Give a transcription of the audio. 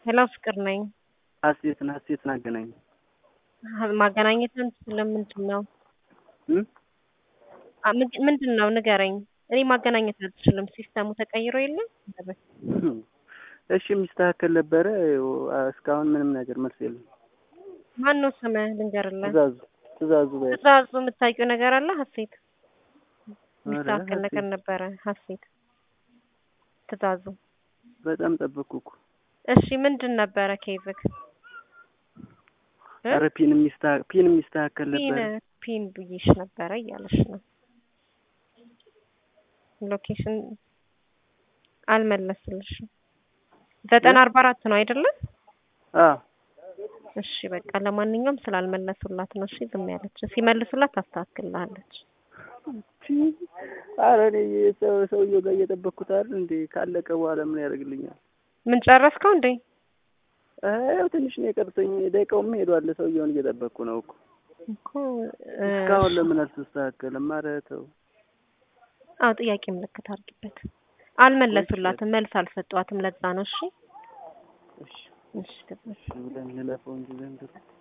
ሄሎ ፍቅር ነኝ። ሀሴትን አገናኝ። ማገናኘትን ስለምንድን ነው? ምንድን ነው ንገረኝ። እኔ ማገናኘት አልችልም። ሲስተሙ ተቀይሮ የለም። እሺ የሚስተካከል ነበረ። እስካሁን ምንም ነገር መልስ የለም። ማን ነው ስምህ? ልንገርልህ። ትእዛዙ የምታውቂው ነገር አለ? ሀሴት የሚስተካከል ነገር ነበረ። ሀሴት ትእዛዙ በጣም ጠበቅኩ እኮ። እሺ ምንድን ነበረ ኬዝክ? ኧረ ፒን የሚስተካከል ነበረ። ፒን ብዬሽ ነበረ እያለሽ ነው። ሎኬሽን አልመለስልሽም። 944 ነው አይደለም? አዎ እሺ በቃ ለማንኛውም ስላልመለሱላት ነው። እሺ ዝም ያለች። ሲመልሱላት ታስተካክላለች። ኧረ እኔ ሰውዬው ጋር እየጠበቅኩት አይደል እንዴ? ካለቀ በኋላ ምን ያደርግልኛል? ምን ጨረስከው እንዴ? ያው ትንሽ ነው የቀረኝ። ደቂቃውም ሄዷል። ሰውዬውን እየጠበቅኩ ነው እኮ። እስካሁን ለምን አልተስተካከለም? ኧረ ተው። አዎ ጥያቄ ምልክት አድርጊበት። አልመለሱላትም፣ መልስ አልሰጧትም። ለዛ ነው። እሺ እሺ ብለን እንለፈው እንጂ ዘንድሮ